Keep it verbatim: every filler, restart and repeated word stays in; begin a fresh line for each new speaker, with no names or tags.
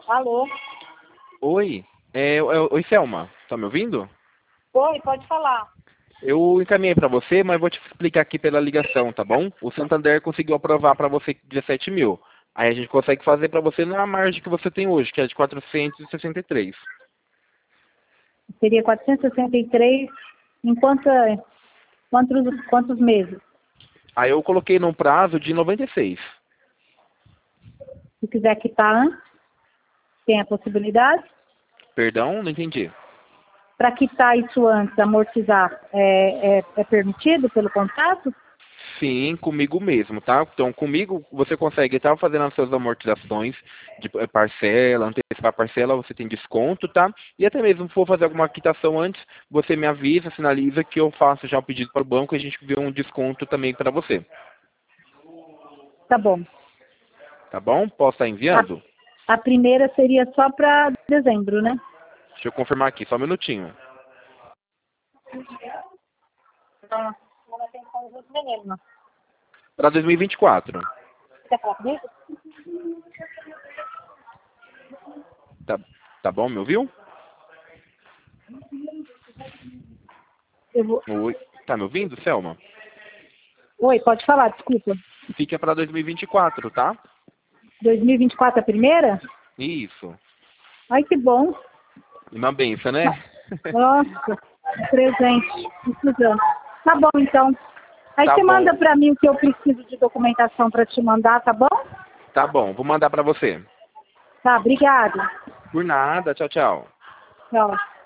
Alô?
Oi, é, é, oi Selma, tá me ouvindo?
Oi, pode falar.
Eu encaminhei para você, mas vou te explicar aqui pela ligação, tá bom? O Santander conseguiu aprovar para você dezessete mil. Aí a gente consegue fazer para você na margem que você tem hoje, que é de quatrocentos e sessenta e três.
Seria quatrocentos e sessenta e três em quanta, quantos, quantos meses?
Aí eu coloquei num prazo de noventa e seis.
Se quiser quitar antes, tem a possibilidade.
Perdão, não entendi.
Para quitar isso antes, amortizar, é, é, é permitido pelo contrato?
Sim, comigo mesmo, tá? Então, comigo você consegue estar fazendo as suas amortizações de eh, parcela, antecipar parcela, você tem desconto, tá? E até mesmo se for fazer alguma quitação antes, você me avisa, sinaliza que eu faço já o pedido para o banco e a gente vê um desconto também para você.
Tá bom.
Tá bom? Posso estar enviando?
A, a primeira seria só para dezembro, né?
Deixa eu confirmar aqui, só um minutinho.
Ah, não tem como os meninos.
Para dois mil e vinte e quatro.
Quer falar comigo?
Tá, tá bom, me ouviu?
Eu vou...
Oi. Tá me ouvindo, Selma?
Oi, pode falar, desculpa.
Fica para dois mil e vinte e quatro, tá?
dois mil e vinte e quatro a primeira?
Isso.
Ai, que bom.
Uma benção, né?
Nossa, presente. Precisando. Tá bom, então. Aí
Tá
você manda
bom.
para mim o que eu preciso de documentação para te mandar, tá bom?
Tá bom, vou mandar para você.
Tá, obrigada.
Por nada, tchau, tchau.
Tchau.